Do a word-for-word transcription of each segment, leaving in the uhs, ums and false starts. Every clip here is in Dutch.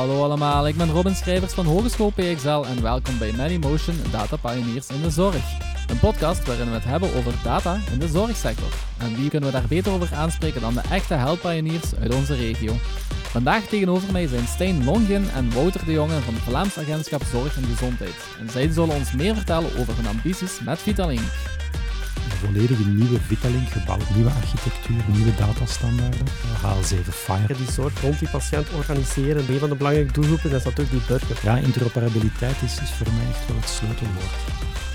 Hallo allemaal, ik ben Robin Schrijvers van Hogeschool P X L en welkom bij Medimotion Data Pioneers in de Zorg. Een podcast waarin we het hebben over data in de zorgsector. En wie kunnen we daar beter over aanspreken dan de echte health pioneers uit onze regio. Vandaag tegenover mij zijn Stijn Longin en Wouter de Jonge van het Vlaams Agentschap Zorg en Gezondheid. En zij zullen ons meer vertellen over hun ambities met Vitalink. Een volledige nieuwe Vitalink gebouwd, nieuwe architectuur, nieuwe datastandaarden, H L zeven Fire. Die zorg rond die patiënt organiseren, een van de belangrijke doelgroepen is natuurlijk die burger. Ja, interoperabiliteit is, is voor mij echt wel het sleutelwoord.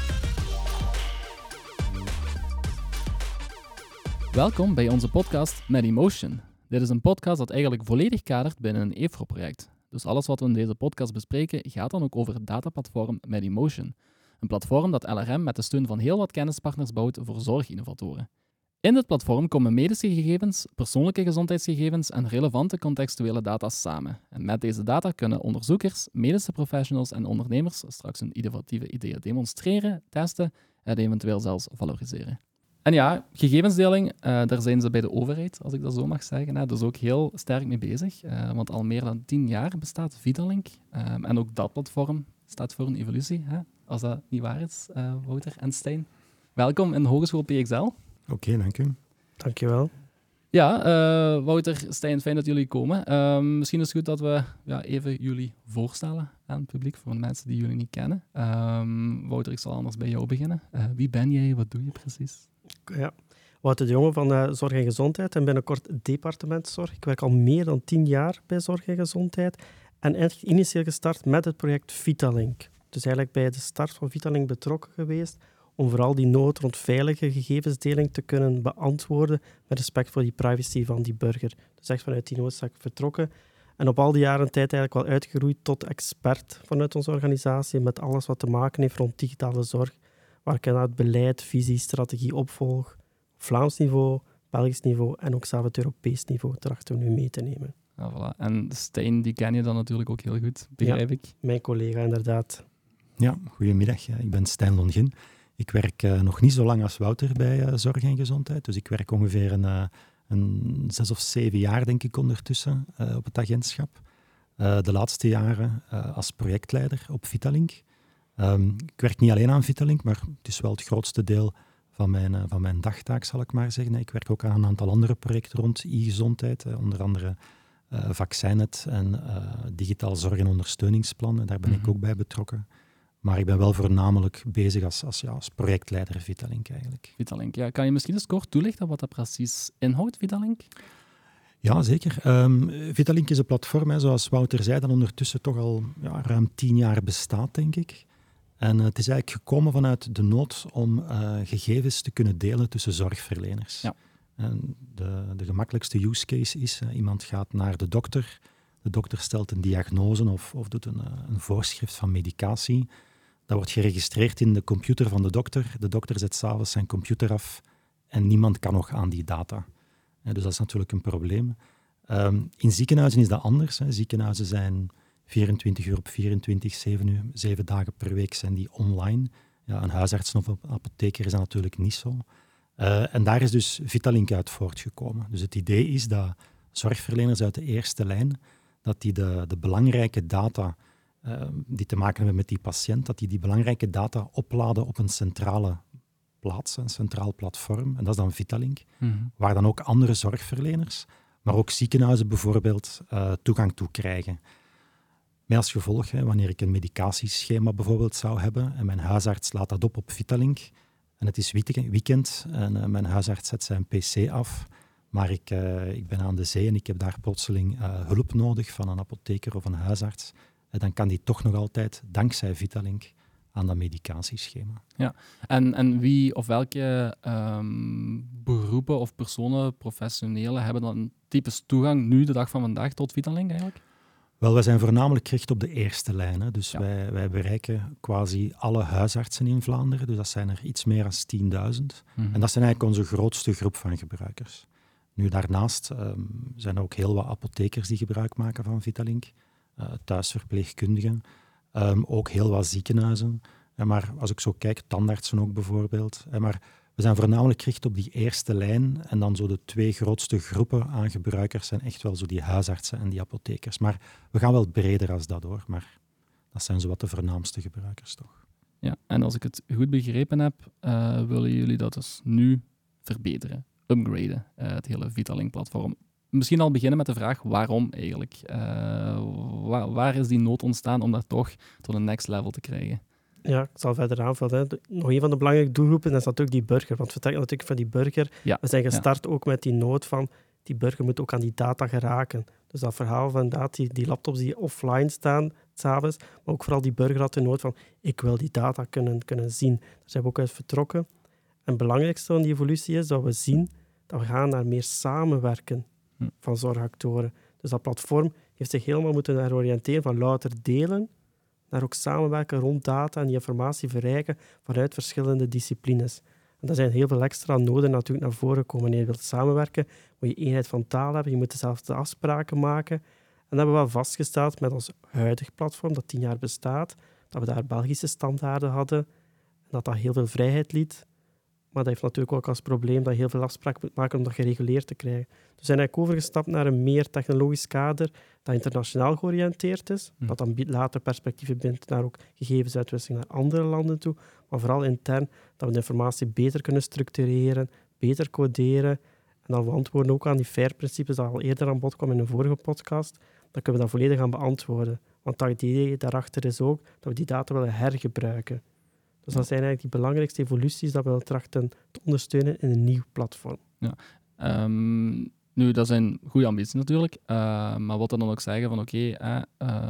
Welkom bij onze podcast Medimotion. Dit is een podcast dat eigenlijk volledig kadert binnen een E F R O-project. Dus alles wat we in deze podcast bespreken gaat dan ook over het dataplatform Medimotion. Een platform dat L R M met de steun van heel wat kennispartners bouwt voor zorginnovatoren. In dit platform komen medische gegevens, persoonlijke gezondheidsgegevens en relevante contextuele data samen. En met deze data kunnen onderzoekers, medische professionals en ondernemers straks hun innovatieve ideeën demonstreren, testen en eventueel zelfs valoriseren. En ja, gegevensdeling, uh, daar zijn ze bij de overheid, als ik dat zo mag zeggen, hè, dus ook heel sterk mee bezig. Uh, want al meer dan tien jaar bestaat Vitalink. Uh, en ook dat platform staat voor een evolutie, hè, als dat niet waar is, uh, Wouter en Stijn. Welkom in Hogeschool P X L. Oké, okay, dank u. Dankjewel. Ja, uh, Wouter, Stijn, fijn dat jullie komen. Uh, misschien is het goed dat we ja, even jullie voorstellen aan het publiek, voor de mensen die jullie niet kennen. Uh, Wouter, ik zal anders bij jou beginnen. Uh, wie ben jij? Wat doe je precies? Ja, Wouter de Jonge van uh, Zorg en Gezondheid en binnenkort departement Zorg. Ik werk al meer dan tien jaar bij Zorg en Gezondheid en echt initieel gestart met het project Vitalink. Dus eigenlijk bij de start van Vitalink betrokken geweest om vooral die nood rond veilige gegevensdeling te kunnen beantwoorden met respect voor die privacy van die burger. Dus echt vanuit die noodzaak vertrokken. En op al die jaren tijd eigenlijk wel uitgegroeid tot expert vanuit onze organisatie met alles wat te maken heeft rond digitale zorg, waar ik inderdaad beleid, visie, strategie opvolg, op Vlaams niveau, Belgisch niveau en ook zelf het Europees niveau trachten we nu mee te nemen. Ja, voilà. En Stijn, die ken je dan natuurlijk ook heel goed, begrijp ja, ik. Mijn collega inderdaad. Ja, goedemiddag. Ik ben Stijn Longin. Ik werk uh, nog niet zo lang als Wouter bij uh, Zorg en Gezondheid. Dus ik werk ongeveer een, uh, een zes of zeven jaar, denk ik, ondertussen uh, op het agentschap. Uh, de laatste jaren uh, als projectleider op Vitalink. Um, ik werk niet alleen aan Vitalink, maar het is wel het grootste deel van mijn, uh, van mijn dagtaak, zal ik maar zeggen. Ik werk ook aan een aantal andere projecten rond e-gezondheid, uh, onder andere uh, Vaccinet en uh, Digitaal Zorg- en Ondersteuningsplan. Daar ben mm-hmm. ik ook bij betrokken. Maar ik ben wel voornamelijk bezig als, als, ja, als projectleider Vitalink eigenlijk. Vitalink, ja. Kan je misschien eens kort toelichten wat dat precies inhoudt, Vitalink? Ja, zeker. Um, Vitalink is een platform, hè, zoals Wouter zei, dat ondertussen toch al ja, ruim tien jaar bestaat, denk ik. En uh, het is eigenlijk gekomen vanuit de nood om uh, gegevens te kunnen delen tussen zorgverleners. Ja. En de, de gemakkelijkste use case is, uh, iemand gaat naar de dokter, de dokter stelt een diagnose of, of doet een, uh, een voorschrift van medicatie. Dat wordt geregistreerd in de computer van de dokter. De dokter zet 's avonds zijn computer af en niemand kan nog aan die data. Ja, dus dat is natuurlijk een probleem. Um, in ziekenhuizen is dat anders. Hè. Ziekenhuizen zijn vierentwintig uur op vierentwintig, zeven, uur, zeven dagen per week zijn die online. Ja, een huisarts of een apotheker is dat natuurlijk niet zo. Uh, en daar is dus Vitalink uit voortgekomen. Dus het idee is dat zorgverleners uit de eerste lijn, dat die de, de belangrijke data uh, die te maken hebben met die patiënt, dat die die belangrijke data opladen op een centrale plaats, een centraal platform. En dat is dan Vitalink, mm-hmm. waar dan ook andere zorgverleners, maar ook ziekenhuizen bijvoorbeeld, uh, toegang toe krijgen. Met als gevolg, hè, wanneer ik een medicatieschema bijvoorbeeld zou hebben en mijn huisarts laat dat op op Vitalink en het is weekend en uh, mijn huisarts zet zijn pc af, maar ik, uh, ik ben aan de zee en ik heb daar plotseling uh, hulp nodig van een apotheker of een huisarts, en dan kan die toch nog altijd, dankzij Vitalink, aan dat medicatieschema. Ja, en, en wie of welke um, beroepen of personen, professionelen, hebben dan typisch toegang nu, de dag van vandaag, tot Vitalink eigenlijk? Wel, wij zijn voornamelijk gericht op de eerste lijn. Hè. Dus ja. wij, wij bereiken quasi alle huisartsen in Vlaanderen. Dus dat zijn er iets meer dan tienduizend. Mm-hmm. En dat zijn eigenlijk onze grootste groep van gebruikers. Nu, daarnaast um, zijn er ook heel wat apothekers die gebruik maken van Vitalink. Uh, thuisverpleegkundigen. Um, ook heel wat ziekenhuizen. En maar als ik zo kijk, tandartsen ook bijvoorbeeld. En maar We zijn voornamelijk gericht op die eerste lijn en dan zo de twee grootste groepen aan gebruikers zijn echt wel zo die huisartsen en die apothekers. Maar we gaan wel breder als dat hoor, maar dat zijn zo wat de voornaamste gebruikers toch. Ja, en als ik het goed begrepen heb, uh, willen jullie dat dus nu verbeteren, upgraden, uh, het hele Vitalink-platform. Misschien al beginnen met de vraag waarom eigenlijk. Uh, waar, waar is die nood ontstaan om dat toch tot een next level te krijgen? Ja, ik zal verder aanvullen. Hè. Nog een van de belangrijke doelgroepen is natuurlijk die burger. Want we trekken natuurlijk van die burger. Ja. We zijn gestart ja. ook met die nood van die burger moet ook aan die data geraken. Dus dat verhaal van dat, die, die laptops die offline staan, s'avonds, maar ook vooral die burger had de nood van ik wil die data kunnen, kunnen zien. Daar zijn we ook uit vertrokken. En het belangrijkste van die evolutie is dat we zien dat we gaan naar meer samenwerken hm. van zorgactoren. Dus dat platform heeft zich helemaal moeten heroriënteren van louter delen naar ook samenwerken rond data en die informatie verrijken vanuit verschillende disciplines. En daar zijn heel veel extra noden natuurlijk naar voren komen. Wanneer je wilt samenwerken, moet je eenheid van taal hebben, je moet dezelfde afspraken maken. En dat hebben we wel vastgesteld met ons huidig platform, dat tien jaar bestaat, dat we daar Belgische standaarden hadden en dat dat heel veel vrijheid liet. Maar dat heeft natuurlijk ook als probleem dat je heel veel afspraken moet maken om dat gereguleerd te krijgen. Dus we zijn eigenlijk overgestapt naar een meer technologisch kader dat internationaal georiënteerd is, mm. dat dan later perspectieven bindt naar ook gegevensuitwisseling naar andere landen toe, maar vooral intern dat we de informatie beter kunnen structureren, beter coderen en dan we antwoorden ook aan die FAIR-principes dat al eerder aan bod kwam in een vorige podcast, dan kunnen we dat volledig gaan beantwoorden. Want dat idee daarachter is ook dat we die data willen hergebruiken. Dus dat zijn eigenlijk die belangrijkste evoluties dat we trachten te ondersteunen in een nieuw platform. Ja. Um, nu, dat zijn goede ambities natuurlijk, uh, maar wat dan ook zeggen van oké, okay, uh,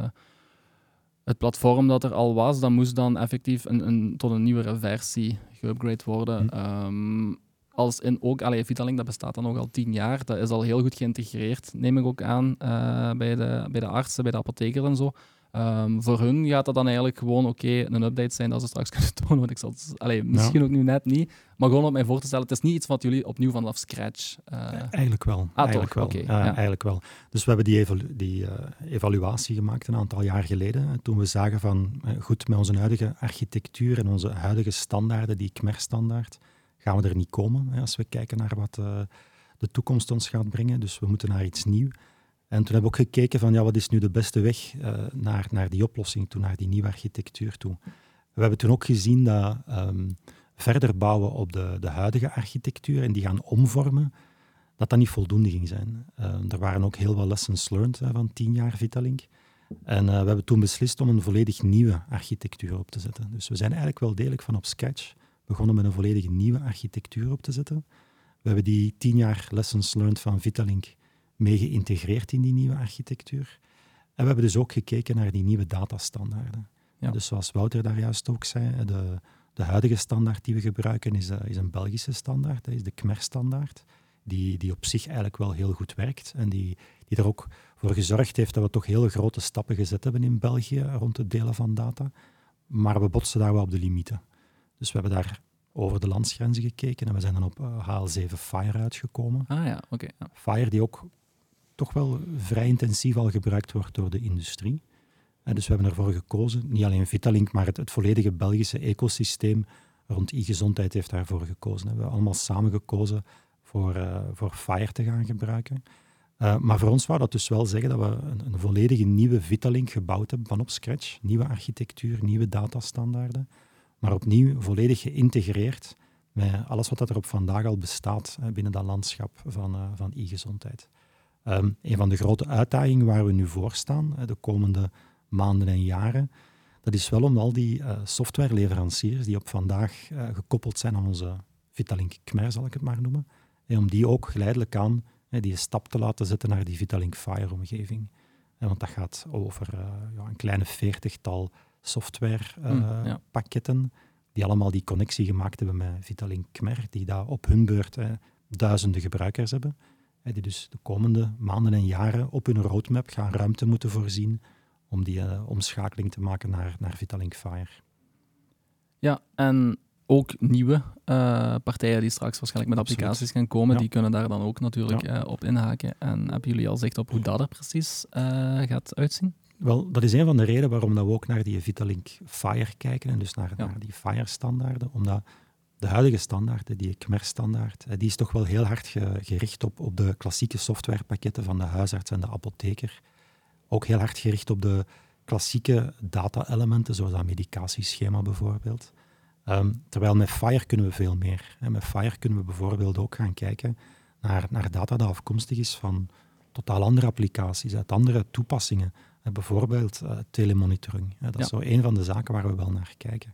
het platform dat er al was, dat moest dan effectief een, een, tot een nieuwere versie geüpgrade worden. Hm. Um, als in ook, allee, Vitalink, dat bestaat dan ook al tien jaar, dat is al heel goed geïntegreerd, neem ik ook aan, uh, bij, de, bij de artsen, bij de apothekers en zo. Um, voor hun gaat dat dan eigenlijk gewoon oké, okay, een update zijn dat ze straks kunnen tonen. Want ik zal het, allez, misschien ja. ook nu net niet, maar gewoon om mij voor te stellen, het is niet iets wat jullie opnieuw vanaf scratch... Uh... Eigenlijk wel. Ah, eigenlijk, wel. Okay, uh, ja. eigenlijk wel. Dus we hebben die, evalu- die uh, evaluatie gemaakt een aantal jaar geleden, toen we zagen van, uh, goed, met onze huidige architectuur en onze huidige standaarden, die C M E R-standaard, gaan we er niet komen, hè, als we kijken naar wat uh, de toekomst ons gaat brengen. Dus we moeten naar iets nieuws. En toen hebben we ook gekeken van ja, wat is nu de beste weg uh, naar, naar die oplossing toe, naar die nieuwe architectuur toe. We hebben toen ook gezien dat um, verder bouwen op de, de huidige architectuur en die gaan omvormen, dat dat niet voldoende ging zijn. Uh, er waren ook heel wat lessons learned uh, van tien jaar Vitalink. En uh, we hebben toen beslist om een volledig nieuwe architectuur op te zetten. Dus we zijn eigenlijk wel degelijk van op scratch begonnen met een volledig nieuwe architectuur op te zetten. We hebben die tien jaar lessons learned van Vitalink mee geïntegreerd in die nieuwe architectuur. En we hebben dus ook gekeken naar die nieuwe datastandaarden. Ja. Dus zoals Wouter daar juist ook zei, de, de huidige standaard die we gebruiken is, uh, is een Belgische standaard, dat is de C M E R-standaard, die, die op zich eigenlijk wel heel goed werkt en die, die er ook voor gezorgd heeft dat we toch hele grote stappen gezet hebben in België rond het delen van data. Maar we botsen daar wel op de limieten. Dus we hebben daar over de landsgrenzen gekeken en we zijn dan op uh, H L zeven Fire uitgekomen. Ah ja, oké. Okay, ja. Fire die ook toch wel vrij intensief al gebruikt wordt door de industrie. En dus we hebben ervoor gekozen, niet alleen Vitalink, maar het, het volledige Belgische ecosysteem rond e-gezondheid heeft daarvoor gekozen. We hebben allemaal samen gekozen voor, uh, voor Fire te gaan gebruiken. Uh, maar voor ons wou dat dus wel zeggen dat we een, een volledige nieuwe Vitalink gebouwd hebben van op scratch. Nieuwe architectuur, nieuwe datastandaarden. Maar opnieuw volledig geïntegreerd met alles wat er op vandaag al bestaat uh, binnen dat landschap van, uh, van e-gezondheid. Um, een van de grote uitdagingen waar we nu voor staan, uh, de komende maanden en jaren, dat is wel om al die uh, softwareleveranciers die op vandaag uh, gekoppeld zijn aan onze Vitalink C M E R, zal ik het maar noemen, en om die ook geleidelijk aan uh, die stap te laten zetten naar die Vitalink Fire-omgeving. Uh, want dat gaat over uh, ja, een kleine veertigtal softwarepakketten uh, mm, ja. die allemaal die connectie gemaakt hebben met Vitalink C M E R, die daar op hun beurt uh, duizenden gebruikers hebben, uh, die dus de komende maanden en jaren op hun roadmap gaan ruimte moeten voorzien om die uh, omschakeling te maken naar, naar Vitalink Fire. Ja, en ook nieuwe uh, partijen die straks waarschijnlijk met Absoluut. applicaties gaan komen, ja. die kunnen daar dan ook natuurlijk ja. uh, op inhaken. En hebben jullie al zicht op hoe dat er precies uh, gaat uitzien? Wel, dat is een van de redenen waarom dat we ook naar die Vitalink Fire kijken en dus naar, ja. naar die Fire-standaarden. Omdat de huidige standaard, die C M E R-standaard, die is toch wel heel hard ge- gericht op, op de klassieke softwarepakketten van de huisarts en de apotheker. Ook heel hard gericht op de klassieke data-elementen, zoals dat medicatieschema bijvoorbeeld. Um, terwijl met FHIR kunnen we veel meer. Hè. Met FHIR kunnen we bijvoorbeeld ook gaan kijken naar, naar data dat afkomstig is van totaal andere applicaties, uit andere toepassingen. Hè. Bijvoorbeeld uh, telemonitoring. Hè. Dat is Ja. zo een van de zaken waar we wel naar kijken.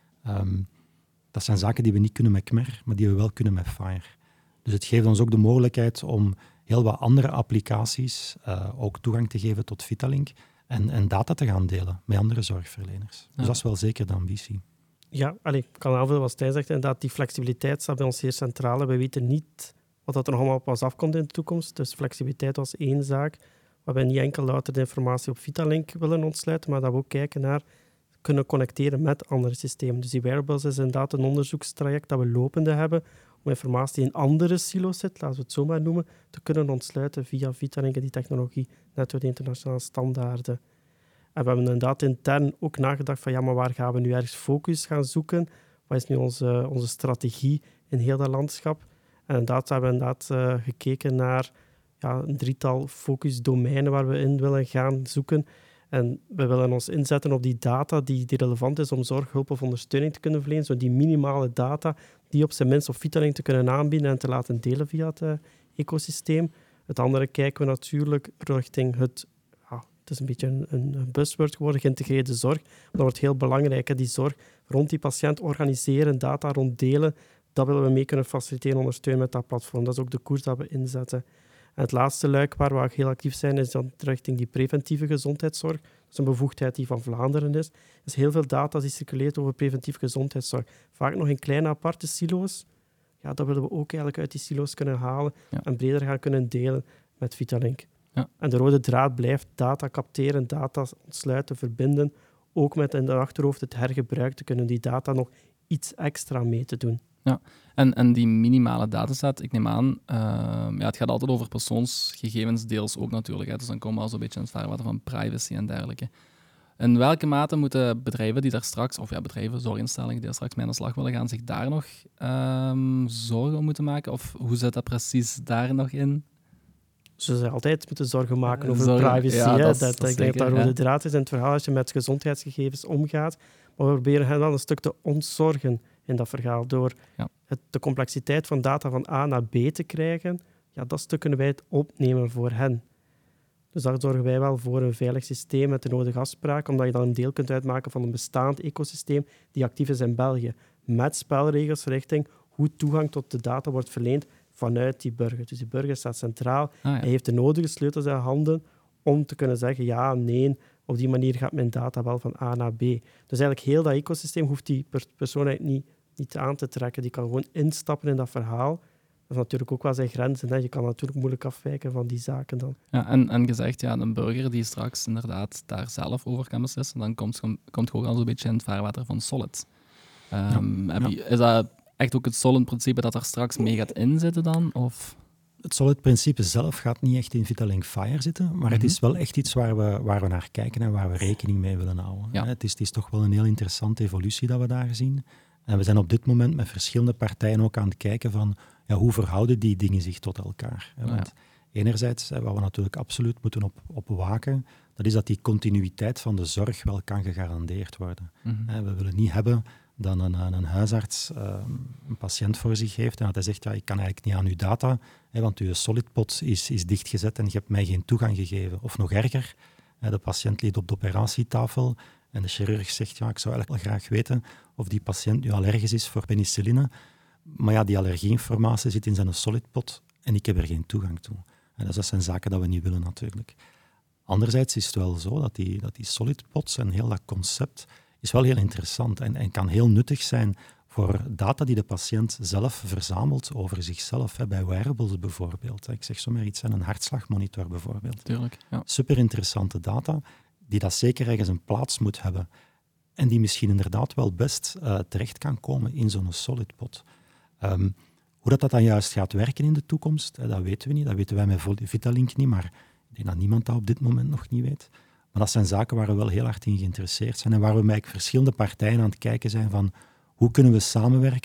Um, dat zijn zaken die we niet kunnen met C M E R, maar die we wel kunnen met FHIR. Dus het geeft ons ook de mogelijkheid om heel wat andere applicaties uh, ook toegang te geven tot Vitalink en, en data te gaan delen met andere zorgverleners. Ja. Dus dat is wel zeker de ambitie. Ja, allee, ik kan aanvullen wat Stijn zegt. Inderdaad, die flexibiliteit staat bij ons zeer centraal. We weten niet wat er nog allemaal op ons afkomt in de toekomst. Dus flexibiliteit was één zaak. Waar we niet enkel louter de informatie op Vitalink willen ontsluiten, maar dat we ook kijken naar kunnen connecteren met andere systemen. Dus die wearables is inderdaad een onderzoekstraject dat we lopende hebben om informatie die in andere silo's zit, laten we het zo maar noemen, te kunnen ontsluiten via Vitalink en die technologie, net door de internationale standaarden. En we hebben inderdaad intern ook nagedacht van ja, maar waar gaan we nu ergens focus gaan zoeken? Wat is nu onze, onze strategie in heel dat landschap? En inderdaad hebben we inderdaad uh, gekeken naar ja, een drietal focusdomeinen waar we in willen gaan zoeken. En we willen ons inzetten op die data die, die relevant is om zorg, hulp of ondersteuning te kunnen verlenen. Zo die minimale data die op zijn minst op Vitalink te kunnen aanbieden en te laten delen via het uh, ecosysteem. Het andere kijken we natuurlijk richting het, ja, het is een beetje een, een buzzword geworden, geïntegreerde zorg. Dat wordt heel belangrijk, hè, die zorg rond die patiënt organiseren, data rond delen. Dat willen we mee kunnen faciliteren en ondersteunen met dat platform. Dat is ook de koers dat we inzetten. En het laatste luik waar we ook heel actief zijn, is dan richting die preventieve gezondheidszorg. Dat is een bevoegdheid die van Vlaanderen is. Er is heel veel data die circuleert over preventieve gezondheidszorg. Vaak nog in kleine aparte silo's. Ja, dat willen we ook eigenlijk uit die silo's kunnen halen ja. en breder gaan kunnen delen met Vitalink. Ja. En de rode draad blijft data capteren, data ontsluiten, verbinden. Ook met in de achterhoofd het hergebruik te kunnen die data nog iets extra mee te doen. Ja, en, en die minimale dataset, ik neem aan, uh, ja, het gaat altijd over persoonsgegevens deels ook natuurlijk. Hè, dus dan komen we al zo'n beetje in het vaarwater van privacy en dergelijke. In welke mate moeten bedrijven die daar straks, of ja, bedrijven, zorginstellingen die daar straks mee aan de slag willen gaan, zich daar nog um, zorgen om moeten maken? Of hoe zit dat precies daar nog in? Ze zullen altijd moeten zorgen maken over zorgen, privacy. ja, hè. dat, dat, dat ik denk dat dat rode draad is in het verhaal als je met gezondheidsgegevens omgaat. Maar we proberen hen wel een stuk te ontzorgen in dat verhaal. Door ja. het, de complexiteit van data van A naar B te krijgen, ja, dat stuk kunnen wij het opnemen voor hen. Dus daar zorgen wij wel voor een veilig systeem met de nodige afspraken, omdat je dan een deel kunt uitmaken van een bestaand ecosysteem die actief is in België. Met spelregels richting hoe toegang tot de data wordt verleend vanuit die burger. Dus die burger staat centraal. Ah, ja. Hij heeft de nodige sleutels in handen om te kunnen zeggen ja, nee, op die manier gaat mijn data wel van A naar B. Dus eigenlijk heel dat ecosysteem hoeft die persoon eigenlijk niet, niet aan te trekken. Die kan gewoon instappen in dat verhaal. Dat is natuurlijk ook wel zijn grenzen. Hè. Je kan natuurlijk moeilijk afwijken van die zaken dan. Ja, en, en gezegd, ja, een burger die straks inderdaad daar zelf over kan beslissen, dan komt het ook al zo'n beetje in het vaarwater van Solid. Um, ja, heb je, ja. Is dat echt ook het Solid-principe dat er straks mee gaat inzitten dan? Of... Het Solid-principe zelf gaat niet echt in Vitalink FHIR zitten, maar mm-hmm. het is wel echt iets waar we, waar we naar kijken en waar we rekening mee willen houden. Ja. Het, is, het is toch wel een heel interessante evolutie dat we daar zien. En we zijn op dit moment met verschillende partijen ook aan het kijken van ja, hoe verhouden die dingen zich tot elkaar. Want ja. enerzijds, wat we natuurlijk absoluut moeten op, op waken, dat is dat die continuïteit van de zorg wel kan gegarandeerd worden. Mm-hmm. We willen niet hebben dat een, een huisarts uh, een patiënt voor zich heeft en dat hij zegt, ja, ik kan eigenlijk niet aan uw data, hè, want uw solidpot is, is dichtgezet en je hebt mij geen toegang gegeven. Of nog erger, hè, de patiënt ligt op de operatietafel en de chirurg zegt, ja, ik zou eigenlijk wel graag weten of die patiënt nu allergisch is voor penicilline, maar ja, die allergieinformatie zit in zijn solidpot en ik heb er geen toegang toe. En dat zijn zaken dat we niet willen natuurlijk. Anderzijds is het wel zo dat die, dat die solidpots en heel dat concept is wel heel interessant en, en kan heel nuttig zijn voor data die de patiënt zelf verzamelt over zichzelf. Hè, bij wearables bijvoorbeeld. Ik zeg zomaar iets aan een hartslagmonitor bijvoorbeeld. Tuurlijk, ja. Super interessante data, die dat zeker ergens een plaats moet hebben. En die misschien inderdaad wel best uh, terecht kan komen in zo'n solidpot. Um, hoe dat, dat dan juist gaat werken in de toekomst, hè, dat weten we niet. Dat weten wij met Vitalink niet, maar ik denk dat niemand dat op dit moment nog niet weet. Maar dat zijn zaken waar we wel heel hard in geïnteresseerd zijn en waar we met verschillende partijen aan het kijken zijn van hoe kunnen we samenwerken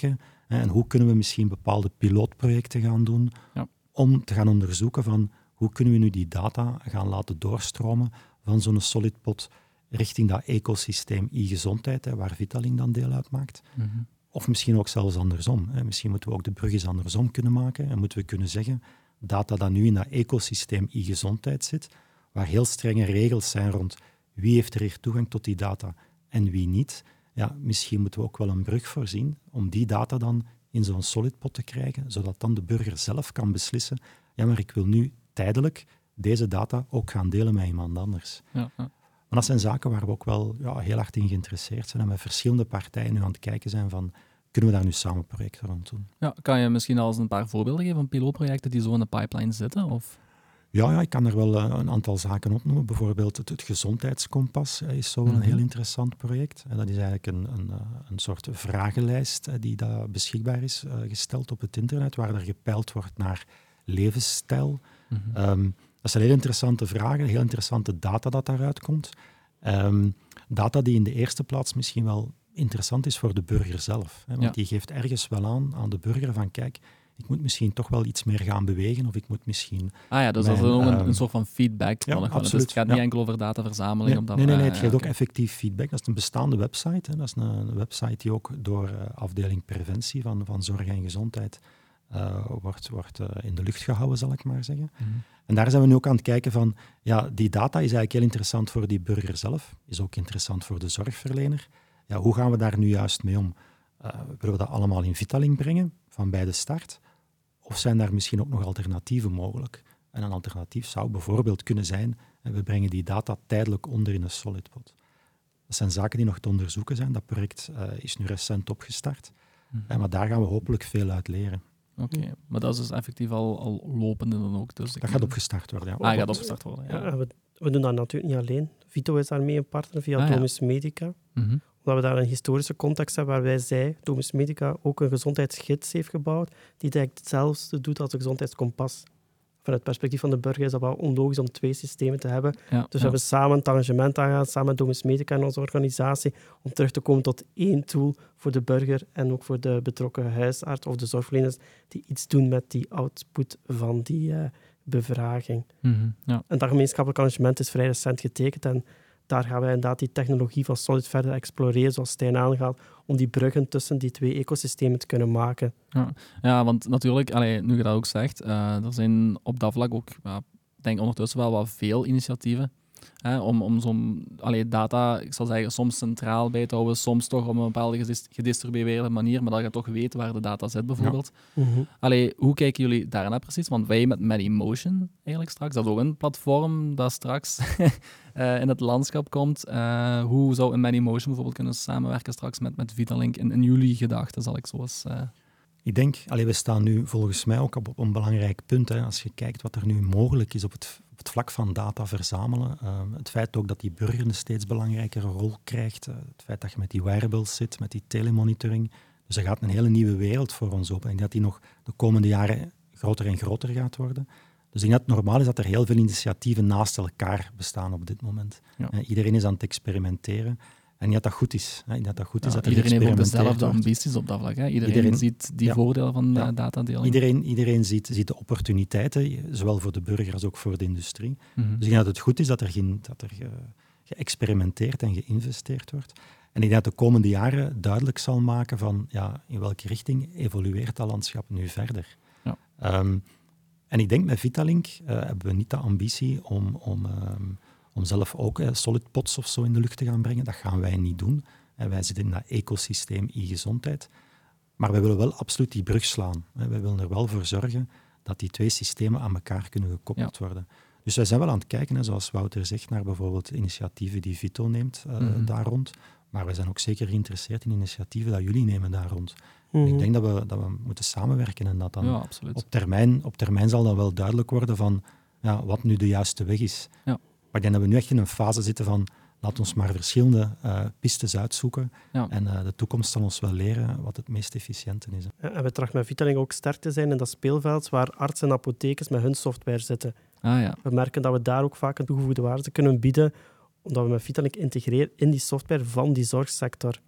En hoe kunnen we misschien bepaalde pilootprojecten gaan doen ja. om te gaan onderzoeken van hoe kunnen we nu die data gaan laten doorstromen van zo'n SolidPod richting dat ecosysteem e-gezondheid, hè, waar Vitalink dan deel uitmaakt. Mm-hmm. Of misschien ook zelfs andersom. Hè. Misschien moeten we ook de brug eens andersom kunnen maken en moeten we kunnen zeggen, data dat nu in dat ecosysteem e-gezondheid zit, waar heel strenge regels zijn rond wie heeft er hier toegang tot die data en wie niet. Ja, misschien moeten we ook wel een brug voorzien om die data dan in zo'n SolidPod te krijgen, zodat dan de burger zelf kan beslissen, ja, maar ik wil nu tijdelijk deze data ook gaan delen met iemand anders. Ja, ja. Maar dat zijn zaken waar we ook wel ja, heel hard in geïnteresseerd zijn en met verschillende partijen nu aan het kijken zijn van, kunnen we daar nu samen projecten rond doen? Ja, kan je misschien al eens een paar voorbeelden geven van pilootprojecten die zo in de pipeline zitten? Of? Ja, ja, ik kan er wel uh, een aantal zaken opnoemen. Bijvoorbeeld het, het Gezondheidskompas uh, is zo wel een Mm-hmm. heel interessant project. En dat is eigenlijk een, een, uh, een soort vragenlijst uh, die daar beschikbaar is uh, gesteld op het internet, waar er gepeild wordt naar levensstijl. Mm-hmm. Um, dat zijn heel interessante vragen, heel interessante data dat daaruit komt. Um, data die in de eerste plaats misschien wel interessant is voor de burger zelf. Hè, want Ja. die geeft ergens wel aan aan de burger van kijk, ik moet misschien toch wel iets meer gaan bewegen of ik moet misschien... Ah ja, dus mijn, dat is ook een, um, een soort van feedback. ja, van het absoluut, dus het gaat niet ja. enkel over dataverzameling. Nee, op dat, nee, nee, nee, uh, het geeft ja, ook oké. effectief feedback. Dat is een bestaande website. Hè. Dat is een, een website die ook door uh, afdeling preventie van, van zorg en gezondheid uh, wordt, wordt uh, in de lucht gehouden, zal ik maar zeggen. Mm-hmm. En daar zijn we nu ook aan het kijken van, ja, die data is eigenlijk heel interessant voor die burger zelf, is ook interessant voor de zorgverlener. Ja, hoe gaan we daar nu juist mee om? Uh, willen we dat allemaal in Vitalink brengen, van bij de start? Of zijn daar misschien ook nog alternatieven mogelijk? En een alternatief zou bijvoorbeeld kunnen zijn, en we brengen die data tijdelijk onder in een SolidPod. Dat zijn zaken die nog te onderzoeken zijn. Dat project uh, is nu recent opgestart. Mm-hmm. Uh, maar daar gaan we hopelijk veel uit leren. Oké, okay. Maar dat is dus effectief al, al lopende dan ook. Dus dat gaat opgestart worden, ja. Ah, gaat opgestart worden, ja. Ja, we, we doen dat natuurlijk niet alleen. Vito is daarmee een partner via Ah, ja. Domus Medica. Mm-hmm. Omdat we daar een historische context hebben waarbij zij, Domus Medica, ook een gezondheidsgids heeft gebouwd die het eigenlijk hetzelfde doet als de gezondheidskompas. Vanuit het perspectief van de burger is dat wel onlogisch om twee systemen te hebben. Ja, dus we ja. hebben samen een arrangement aangegaan, samen met Domus Medica in onze organisatie, om terug te komen tot één tool voor de burger en ook voor de betrokken huisarts of de zorgverleners die iets doen met die output van die uh, bevraging. Mm-hmm. Ja. En dat gemeenschappelijk arrangement is vrij recent getekend en daar gaan wij inderdaad die technologie van Solid verder exploreren, zoals Stijn aangaat, om die bruggen tussen die twee ecosystemen te kunnen maken. Ja, ja want natuurlijk, allee, nu je dat ook zegt, uh, er zijn op dat vlak ook, uh, ik denk ondertussen wel wat veel initiatieven hè, om, om zo'n allee, data, ik zal zeggen, soms centraal bij te houden, soms toch op een bepaalde gedist- gedistribueerde manier, maar dat je toch weet waar de data zit, bijvoorbeeld. Ja. Mm-hmm. Allee, hoe kijken jullie daarna precies? Want wij met Medimotion eigenlijk straks, dat is ook een platform dat straks uh, in het landschap komt. Uh, hoe zou een Medimotion bijvoorbeeld kunnen samenwerken straks met, met Vitalink in, in jullie gedachten, zal ik zo eens... Uh... Ik denk, allee, we staan nu volgens mij ook op, op een belangrijk punt. Hè, als je kijkt wat er nu mogelijk is op het, op het vlak van data verzamelen. Uh, het feit ook dat die burger een steeds belangrijkere rol krijgt. Uh, het feit dat je met die wearables zit, met die telemonitoring. Dus er gaat een hele nieuwe wereld voor ons open. En ik denk dat die nog de komende jaren groter en groter gaat worden. Dus ik denk dat het normaal is dat er heel veel initiatieven naast elkaar bestaan op dit moment. Ja. Uh, iedereen is aan het experimenteren. En dat dat goed is. Hè. Dat dat goed is Ja, dat er iedereen heeft ook dezelfde wordt. ambities op dat vlak. Hè? Iedereen, Iedereen ziet die ja. voordelen van ja. uh, datadeling. Iedereen, iedereen ziet, ziet de opportuniteiten, zowel voor de burger als ook voor de industrie. Mm-hmm. Dus ik denk dat het goed is dat er, ge, dat er ge, geëxperimenteerd en geïnvesteerd wordt. En ik denk dat de komende jaren duidelijk zal maken van ja, in welke richting evolueert dat landschap nu verder. Ja. Um, en ik denk met Vitalink uh, hebben we niet de ambitie om, om, um, om zelf ook uh, SolidPods of zo in de lucht te gaan brengen. Dat gaan wij niet doen. En wij zitten in dat ecosysteem e-gezondheid. Maar wij willen wel absoluut die brug slaan. Wij willen er wel voor zorgen dat die twee systemen aan elkaar kunnen gekoppeld ja. worden. Dus wij zijn wel aan het kijken, hè, zoals Wouter zegt, naar bijvoorbeeld initiatieven die Vito neemt uh, mm-hmm. daar rond. Maar wij zijn ook zeker geïnteresseerd in initiatieven dat jullie nemen daar rond. Mm-hmm. Ik denk dat we, dat we moeten samenwerken en dat dan ja, op, termijn, op termijn zal dan wel duidelijk worden van ja, wat nu de juiste weg is. Ja. Maar ik denk dat we nu echt in een fase zitten van laat ons maar verschillende uh, pistes uitzoeken. Ja. En uh, de toekomst zal ons wel leren wat het meest efficiënte is. Ja, en we trachten met Vitalink ook sterk te zijn in dat speelveld waar artsen en apothekers met hun software zitten. Ah, ja. We merken dat we daar ook vaak een toegevoegde waarde kunnen bieden, omdat we met Vitalink integreren in die software van die zorgsector.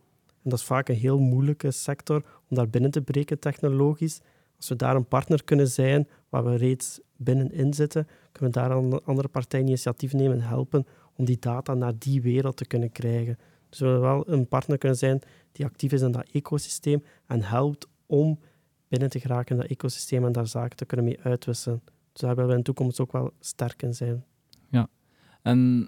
En dat is vaak een heel moeilijke sector om daar binnen te breken technologisch. Als we daar een partner kunnen zijn waar we reeds binnenin zitten, kunnen we daar aan andere partijen initiatief nemen en helpen om die data naar die wereld te kunnen krijgen. Dus we willen wel een partner kunnen zijn die actief is in dat ecosysteem en helpt om binnen te geraken in dat ecosysteem en daar zaken te kunnen mee uitwisselen. Dus daar willen we in de toekomst ook wel sterk in zijn. Ja, en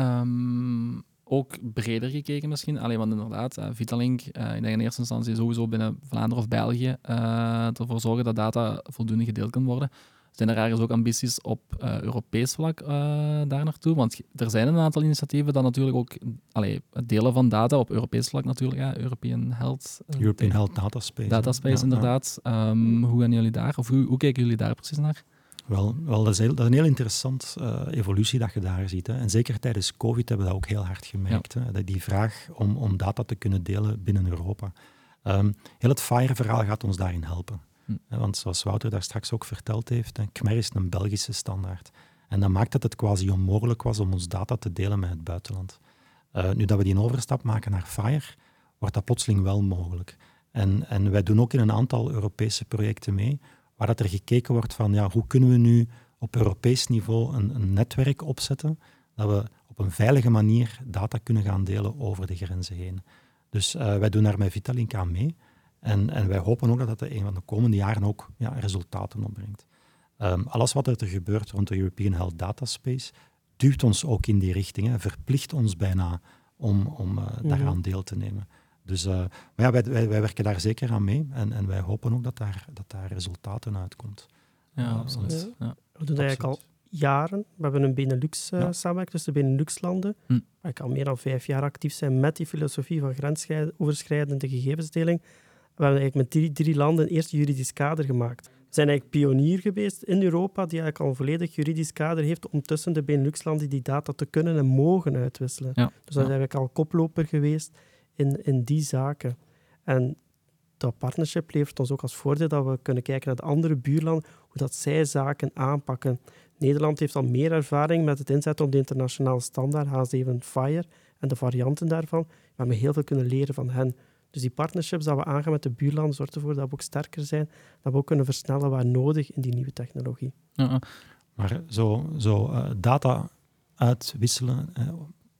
um, ook breder gekeken misschien. Allee, want inderdaad, uh, Vitalink, uh, ik denk in eerste instantie sowieso binnen Vlaanderen of België uh, ervoor zorgen dat data voldoende gedeeld kan worden. Zijn er ergens ook ambities op uh, Europees vlak uh, daar naartoe? Want er zijn een aantal initiatieven dat natuurlijk ook allee, het delen van data op Europees vlak natuurlijk, ja, European Health... Uh, European Health Dataspace. Dataspace, ja, inderdaad. Ja. Um, hoe gaan jullie daar, of hoe, hoe kijken jullie daar precies naar? Wel, wel dat, is heel, dat is een heel interessant uh, evolutie dat je daar ziet. Hè. En zeker tijdens COVID hebben we dat ook heel hard gemerkt. Ja. Hè. Die vraag om, om data te kunnen delen binnen Europa. Um, heel het FHIR-verhaal gaat ons daarin helpen. Hm. Want zoals Wouter daar straks ook verteld heeft, C M E R is een Belgische standaard. En dat maakt dat het quasi onmogelijk was om ons data te delen met het buitenland. Uh, nu dat we die overstap maken naar FHIR, wordt dat plotseling wel mogelijk. En, en wij doen ook in een aantal Europese projecten mee, waar dat er gekeken wordt van ja, hoe kunnen we nu op Europees niveau een, een netwerk opzetten, dat we op een veilige manier data kunnen gaan delen over de grenzen heen. Dus uh, wij doen daar met Vitalink aan mee. En, en wij hopen ook dat dat een van de komende jaren ook ja, resultaten opbrengt. Um, alles wat er gebeurt rond de European Health Dataspace duwt ons ook in die richting, hè, verplicht ons bijna om, om uh, mm-hmm. daaraan deel te nemen. Dus uh, maar ja, wij, wij, wij werken daar zeker aan mee en, en wij hopen ook dat daar, dat daar resultaten uitkomt. Ja, uh, absoluut. Ja. We doen dat eigenlijk al jaren. We hebben een Benelux-samenwerking uh, ja. tussen de Benelux-landen, hm. waar ik al meer dan vijf jaar actief zijn met die filosofie van grensoverschrijdende gegevensdeling. We hebben eigenlijk met drie, drie landen een eerste juridisch kader gemaakt. We zijn eigenlijk pionier geweest in Europa, die eigenlijk al een volledig juridisch kader heeft om tussen de Benelux-landen die data te kunnen en mogen uitwisselen. Ja. Dus dat is eigenlijk al koploper geweest in, in die zaken. En dat partnership levert ons ook als voordeel dat we kunnen kijken naar de andere buurlanden, hoe dat zij zaken aanpakken. Nederland heeft al meer ervaring met het inzetten op de internationale standaard H zeven FHIR en de varianten daarvan. We hebben heel veel kunnen leren van hen. Dus die partnerships dat we aangaan met de buurlanden zorgt ervoor dat we ook sterker zijn, dat we ook kunnen versnellen waar nodig in die nieuwe technologie. Ja, maar zo, zo uh, data uitwisselen uh,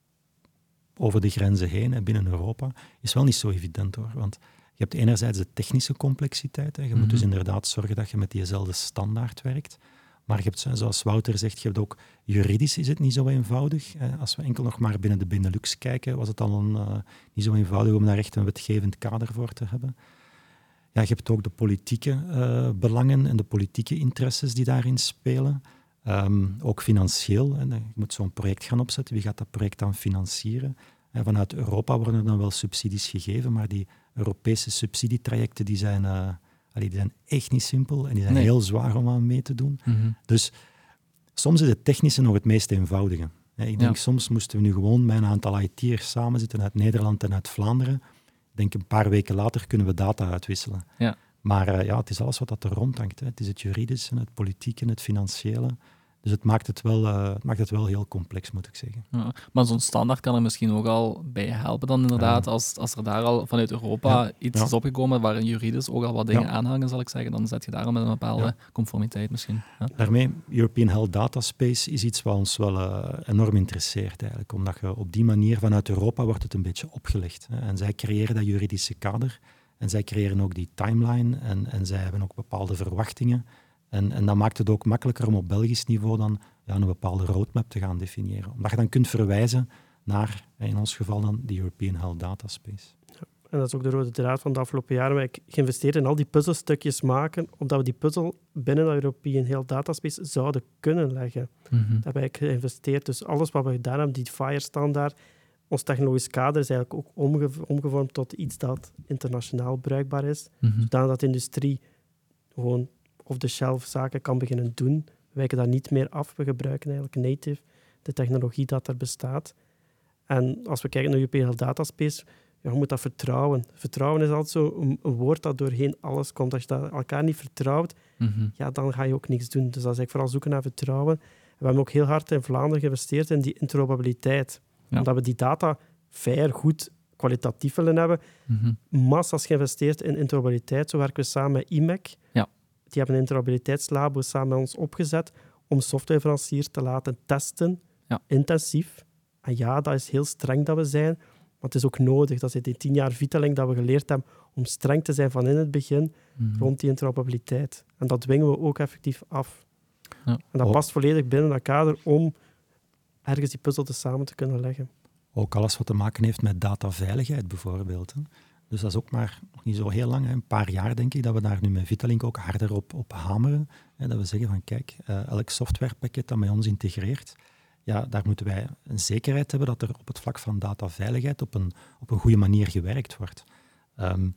over de grenzen heen en binnen Europa is wel niet zo evident hoor. Want je hebt enerzijds de technische complexiteit. Hè. Je mm-hmm. moet dus inderdaad zorgen dat je met diezelfde standaard werkt. Maar je hebt, zoals Wouter zegt, je hebt ook juridisch is het niet zo eenvoudig. Als we enkel nog maar binnen de Benelux kijken, was het al een, uh, niet zo eenvoudig om daar echt een wetgevend kader voor te hebben. Ja, je hebt ook de politieke uh, belangen en de politieke interesses die daarin spelen. Um, ook financieel. Hè. Je moet zo'n project gaan opzetten. Wie gaat dat project dan financieren? En vanuit Europa worden er dan wel subsidies gegeven, maar die Europese subsidietrajecten die zijn... Uh, Die zijn echt niet simpel en die zijn nee. heel zwaar om aan mee te doen. Mm-hmm. Dus soms is het technische nog het meest eenvoudige. Ik denk, ja. soms moesten we nu gewoon met een aantal I T'ers samen zitten uit Nederland en uit Vlaanderen. Ik denk, een paar weken later kunnen we data uitwisselen. Ja. Maar uh, ja, het is alles wat dat er rondhangt. Hè. Het is het juridische, het politieke, het financiële. Dus het maakt het wel, uh, het maakt het wel heel complex, moet ik zeggen. Ja, maar zo'n standaard kan er misschien ook al bij helpen dan inderdaad, ja. als, als er daar al vanuit Europa ja. iets ja. is opgekomen waar juridisch ook al wat dingen ja. aanhangen, zal ik zeggen, dan zet je daar al met een bepaalde ja. conformiteit misschien. Ja. Daarmee, European Health Dataspace is iets wat ons wel uh, enorm interesseert eigenlijk, omdat je op die manier vanuit Europa wordt het een beetje opgelegd. Hè. En zij creëren dat juridische kader en zij creëren ook die timeline en, en zij hebben ook bepaalde verwachtingen. En, en dat maakt het ook makkelijker om op Belgisch niveau dan ja, een bepaalde roadmap te gaan definiëren. Omdat je dan kunt verwijzen naar, in ons geval dan, de European Health Dataspace. Ja, en dat is ook de rode draad van de afgelopen jaren. Wij hebben geïnvesteerd in al die puzzelstukjes maken, omdat we die puzzel binnen de European Health Dataspace zouden kunnen leggen. Mm-hmm. Daar hebben we geïnvesteerd. Dus alles wat we gedaan hebben, die FHIR-standaard, ons technologisch kader is eigenlijk ook omge- omgevormd tot iets dat internationaal bruikbaar is. Mm-hmm. Zodat de industrie gewoon off-the-shelf zaken kan beginnen doen. We wijken daar niet meer af. We gebruiken eigenlijk native de technologie dat er bestaat. En als we kijken naar European Health Dataspace, ja, je moet dat vertrouwen. Vertrouwen is altijd zo een, een woord dat doorheen alles komt. Als je dat elkaar niet vertrouwt, mm-hmm. ja, dan ga je ook niks doen. Dus dat is eigenlijk vooral zoeken naar vertrouwen. En we hebben ook heel hard in Vlaanderen geïnvesteerd in die interoperabiliteit. Ja. Omdat we die data fair goed kwalitatief willen hebben. Mm-hmm. Massa's geïnvesteerd in interoperabiliteit. Zo werken we samen met I M E C. Ja. Die hebben een interoperabiliteitslabo samen met ons opgezet om softwareleveranciers te laten testen, ja. intensief. En ja, dat is heel streng dat we zijn, maar het is ook nodig. Dat is die tien jaar Vitalink dat we geleerd hebben om streng te zijn van in het begin Mm-hmm. rond die interoperabiliteit. En dat dwingen we ook effectief af. Ja. En dat Oh. past volledig binnen dat kader om ergens die puzzel te samen te kunnen leggen. Ook alles wat te maken heeft met dataveiligheid bijvoorbeeld. Hè. Dus dat is ook maar nog niet zo heel lang, hè. Een paar jaar denk ik, dat we daar nu met Vitalink ook harder op, op hameren. Hè. Dat we zeggen van kijk, uh, elk softwarepakket dat met ons integreert, ja, daar moeten wij een zekerheid hebben dat er op het vlak van dataveiligheid op een, op een goede manier gewerkt wordt. Um,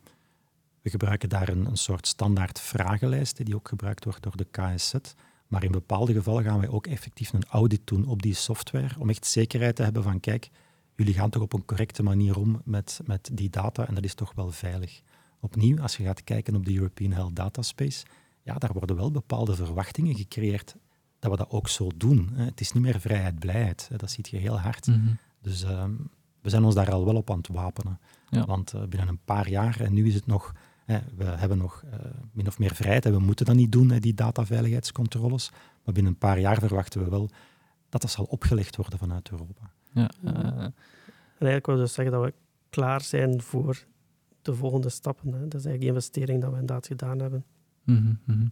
we gebruiken daar een, een soort standaard vragenlijst, die ook gebruikt wordt door de K S Z. Maar in bepaalde gevallen gaan wij ook effectief een audit doen op die software, om echt zekerheid te hebben van kijk, jullie gaan toch op een correcte manier om met, met die data en dat is toch wel veilig. Opnieuw, als je gaat kijken op de European Health Data Space, ja, daar worden wel bepaalde verwachtingen gecreëerd dat we dat ook zo doen. Hè. Het is niet meer vrijheid, blijheid. Hè. Dat zie je heel hard. Mm-hmm. Dus uh, we zijn ons daar al wel op aan het wapenen. Ja. Want uh, binnen een paar jaar, en nu is het nog, hè, we hebben nog uh, min of meer vrijheid en we moeten dat niet doen, hè, die dataveiligheidscontroles. Maar binnen een paar jaar verwachten we wel dat dat zal opgelegd worden vanuit Europa. Ja, uh, En eigenlijk wil ik dus zeggen dat we klaar zijn voor de volgende stappen. Hè. Dat is eigenlijk die investering dat we inderdaad gedaan hebben. mm-hmm, mm-hmm.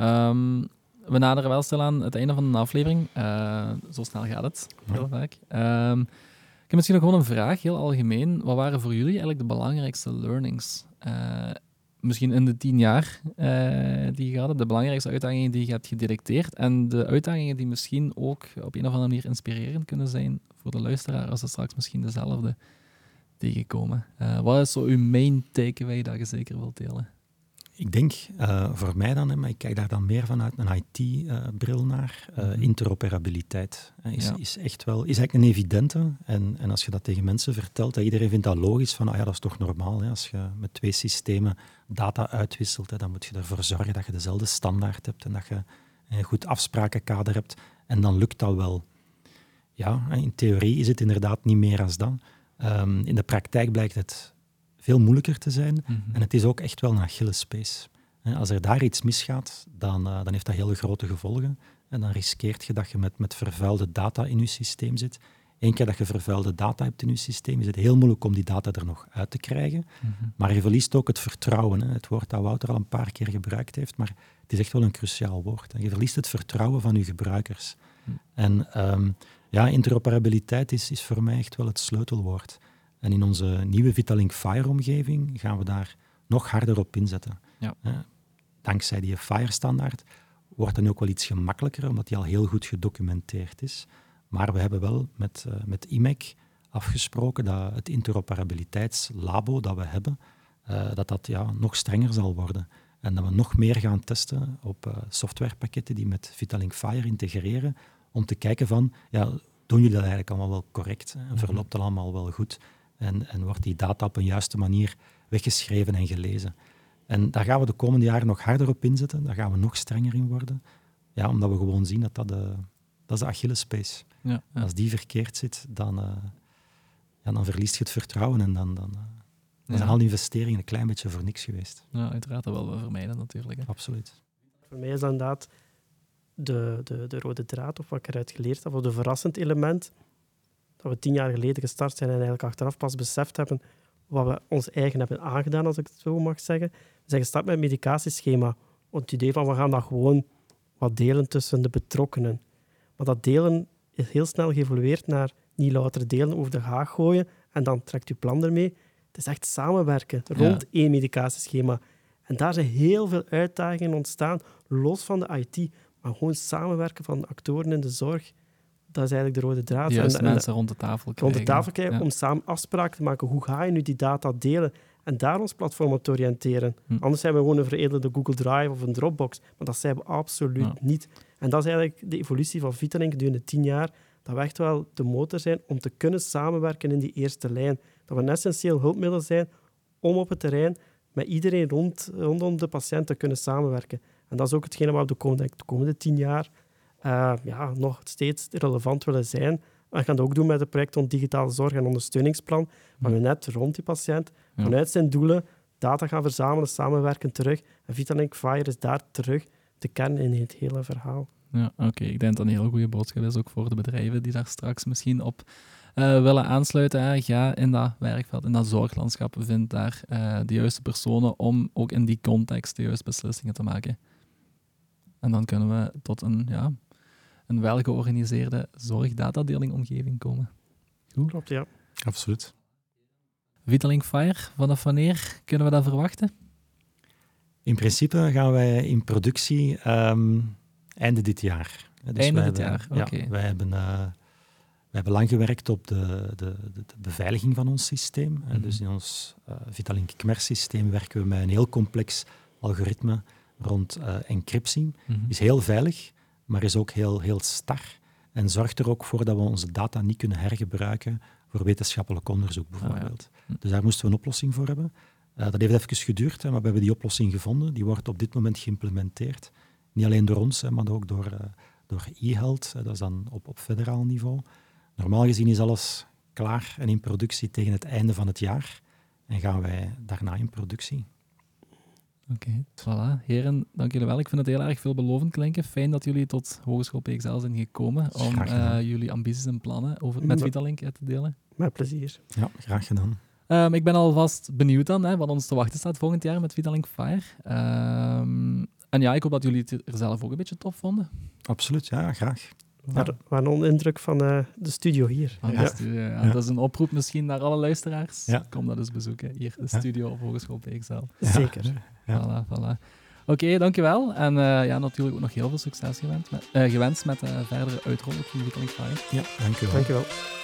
Um, we naderen wel stil aan het einde van de aflevering. Uh, zo snel gaat het, heel vaak. Um, ik heb misschien nog gewoon een vraag, heel algemeen. Wat waren voor jullie eigenlijk de belangrijkste learnings? Uh, misschien in de tien jaar uh, die je gehad hebt, de belangrijkste uitdagingen die je hebt gedetecteerd en de uitdagingen die misschien ook op een of andere manier inspirerend kunnen zijn voor de luisteraar, als ze straks misschien dezelfde tegenkomen. Uh, wat is zo uw main takeaway dat je zeker wilt delen? Ik denk, uh, voor mij dan, hè, maar ik kijk daar dan meer vanuit een I T-bril uh, naar, uh, mm-hmm. interoperabiliteit uh, is, ja. is echt wel, is eigenlijk een evidente. En, en als je dat tegen mensen vertelt, hè, iedereen vindt dat logisch, van ah, ja, dat is toch normaal. Hè, als je met twee systemen data uitwisselt, hè, dan moet je ervoor zorgen dat je dezelfde standaard hebt en dat je een goed afsprakenkader hebt. En dan lukt dat wel. Ja, in theorie is het inderdaad niet meer als dat. Um, in de praktijk blijkt het veel moeilijker te zijn. Mm-hmm. En het is ook echt wel een Achillespees. Als er daar iets misgaat, dan, uh, dan heeft dat hele grote gevolgen. En dan riskeert je dat je met, met vervuilde data in je systeem zit. Eén keer dat je vervuilde data hebt in je systeem, is het heel moeilijk om die data er nog uit te krijgen. Mm-hmm. Maar je verliest ook het vertrouwen. Hè. Het woord dat Wouter al een paar keer gebruikt heeft, maar het is echt wel een cruciaal woord. Hè. Je verliest het vertrouwen van je gebruikers. Mm. En um, ja, interoperabiliteit is, is voor mij echt wel het sleutelwoord. En in onze nieuwe Vitalink Fire-omgeving gaan we daar nog harder op inzetten. Ja. Eh, dankzij die Fire-standaard wordt het nu ook wel iets gemakkelijker, omdat die al heel goed gedocumenteerd is. Maar we hebben wel met, uh, met I M E C afgesproken dat het interoperabiliteitslabo dat we hebben, uh, dat dat ja, nog strenger zal worden. En dat we nog meer gaan testen op uh, softwarepakketten die met Vitalink Fire integreren, om te kijken van, ja, doen jullie dat eigenlijk allemaal wel correct? Hè? En verloopt dat allemaal wel goed? En, en wordt die data op een juiste manier weggeschreven en gelezen? En daar gaan we de komende jaren nog harder op inzetten. Daar gaan we nog strenger in worden. Ja, omdat we gewoon zien dat dat de, dat is de Achillespees. Ja, ja. Als die verkeerd zit, dan, uh, ja, dan verliest je het vertrouwen. En dan, dan, uh, dan ja. zijn al die investeringen een klein beetje voor niks geweest. Ja, uiteraard dat wel vermijden natuurlijk. Hè. Absoluut. Voor mij is dat inderdaad de, de, de rode draad, of wat ik eruit geleerd heb, of de verrassend element, dat we tien jaar geleden gestart zijn en eigenlijk achteraf pas beseft hebben wat we ons eigen hebben aangedaan, als ik het zo mag zeggen. We zijn gestart met een medicatieschema. Het idee van, we gaan dat gewoon wat delen tussen de betrokkenen. Maar dat delen is heel snel geëvolueerd naar niet louter delen over de haag gooien en dan trekt je plan ermee. Het is echt samenwerken rond ja. één medicatieschema. En daar zijn heel veel uitdagingen ontstaan, los van de I T, maar gewoon samenwerken van actoren in de zorg. Dat is eigenlijk de rode draad. De juiste en, en, mensen rond de tafel krijgen. Rond de tafel krijgen ja. om samen afspraken te maken. Hoe ga je nu die data delen? En daar ons platform op te oriënteren. Hm. Anders zijn we gewoon een veredelde Google Drive of een Dropbox. Maar dat zijn we absoluut ja. niet. En dat is eigenlijk de evolutie van Vitalink gedurende tien jaar. Dat we echt wel de motor zijn om te kunnen samenwerken in die eerste lijn. Dat we een essentieel hulpmiddel zijn om op het terrein met iedereen rond, rondom de patiënt te kunnen samenwerken. En dat is ook hetgene wat we de komende, de komende tien jaar uh, ja, nog steeds relevant willen zijn We gaan dat ook doen met het project rond digitale zorg en ondersteuningsplan, waar we net rond die patiënt Ja. vanuit zijn doelen data gaan verzamelen, samenwerken terug. En Vitalink Fire is daar terug de kern in het hele verhaal. Ja, oké. Okay. Ik denk dat een hele goede boodschap is, ook voor de bedrijven die daar straks misschien op uh, willen aansluiten. Hè. Ga in dat werkveld, in dat zorglandschap, vind daar uh, de juiste personen om ook in die context de juiste beslissingen te maken. En dan kunnen we tot een, ja, een welgeorganiseerde zorgdatadelingomgeving komen. Goed? Klopt, ja. Absoluut. Vitalink Fire, vanaf wanneer kunnen we dat verwachten? In principe gaan wij in productie um, einde dit jaar. Dus einde dit hebben, jaar, oké. Okay. Ja, wij, hebben, uh, wij hebben lang gewerkt op de, de, de, de beveiliging van ons systeem. Mm-hmm. Dus in ons uh, Vitalink C M E R-systeem werken we met een heel complex algoritme rond uh, encryptie. Mm-hmm. Is heel veilig, maar is ook heel, heel star. En zorgt er ook voor dat we onze data niet kunnen hergebruiken voor wetenschappelijk onderzoek, bijvoorbeeld. Oh ja. Dus daar moesten we een oplossing voor hebben. Uh, dat heeft even geduurd, hè, maar we hebben die oplossing gevonden. Die wordt op dit moment geïmplementeerd. Niet alleen door ons, hè, maar ook door, uh, door e-health. Dat is dan op, op federaal niveau. Normaal gezien is alles klaar en in productie tegen het einde van het jaar. En gaan wij daarna in productie. Oké, okay, voilà. Heren, dank jullie wel. Ik vind het heel erg veelbelovend klinken. Fijn dat jullie tot Hogeschool P X L zijn gekomen om uh, jullie ambities en plannen over, met Vitalink te delen. Met plezier. Ja, graag gedaan. Um, ik ben alvast benieuwd dan, hè, wat ons te wachten staat volgend jaar met Vitalink Fire. Um, en ja, ik hoop dat jullie het er zelf ook een beetje tof vonden. Absoluut, ja, graag. We waren ja. onder indruk van uh, de studio hier. Van ja. de studio, ja. Ja. Dat is een oproep misschien naar alle luisteraars. Ja. Kom dat eens bezoeken, hier, de studio ja. op Hogeschool P X L. Ja. Zeker. Ja. Voilà, voilà. Oké, okay, dankjewel. En uh, ja, natuurlijk ook nog heel veel succes gewenst met, uh, gewenst met uh, verdere uitrollen van Vitalink Fire. Ja, dankjewel. Dankjewel.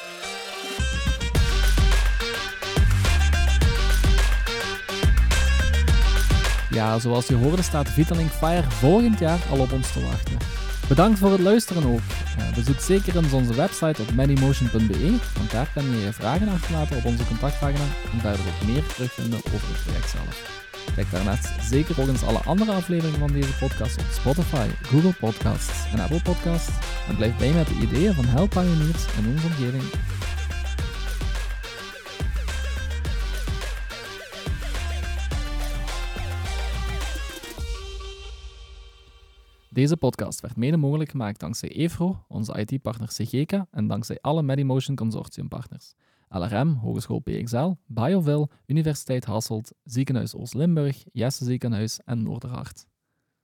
Ja, zoals je hoorde staat Vitalink Fire volgend jaar al op ons te wachten. Bedankt voor het luisteren ook. Uh, bezoek zeker eens onze website op medimotion punt b e, want daar kan je je vragen achterlaten op onze contactpagina en verder ook meer terugvinden over het project zelf. Check daarnaast zeker ook eens alle andere afleveringen van deze podcast op Spotify, Google Podcasts en Apple Podcasts en blijf bij met de ideeën van Health Pioneers in onze omgeving. Deze podcast werd mede mogelijk gemaakt dankzij Evro, onze I T-partner C G K en dankzij alle Medimotion Consortium-partners. L R M, Hogeschool P X L, Bioville, Universiteit Hasselt, Ziekenhuis Oost-Limburg, Jesse Ziekenhuis en Noorderhart.